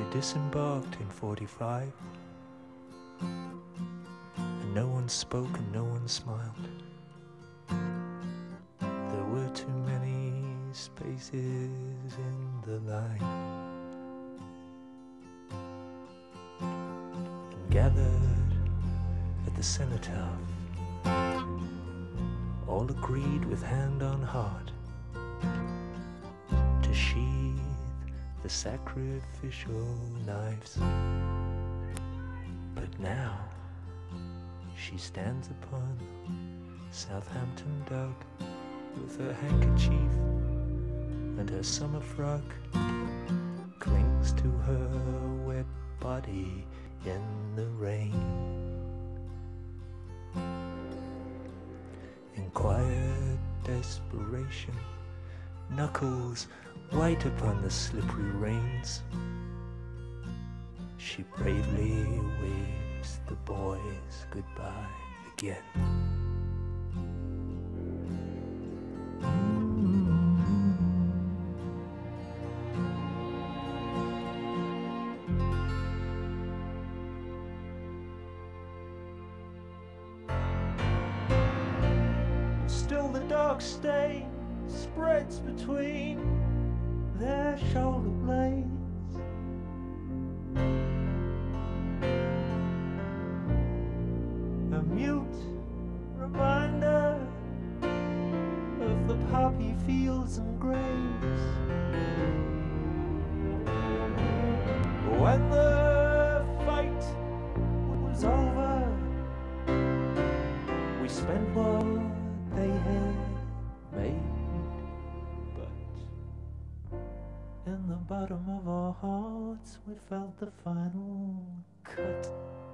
disembarked in 45, and no one spoke and no one smiled. There were too many spaces in the line. And gathered at the cenotaph, all agreed with hand on heart to sheathe the sacrificial knives. But now she stands upon Southampton Dock with her handkerchief and her summer frock clings to her wet body in the rain. In quiet desperation, knuckles white upon the slippery reins, she bravely waves the boys goodbye again. Still the dark stain spreads between their shoulder blades. A mute reminder of the poppy fields and graves. When the fight was over, we spent what they had made, but in the bottom of our hearts we felt the final cut.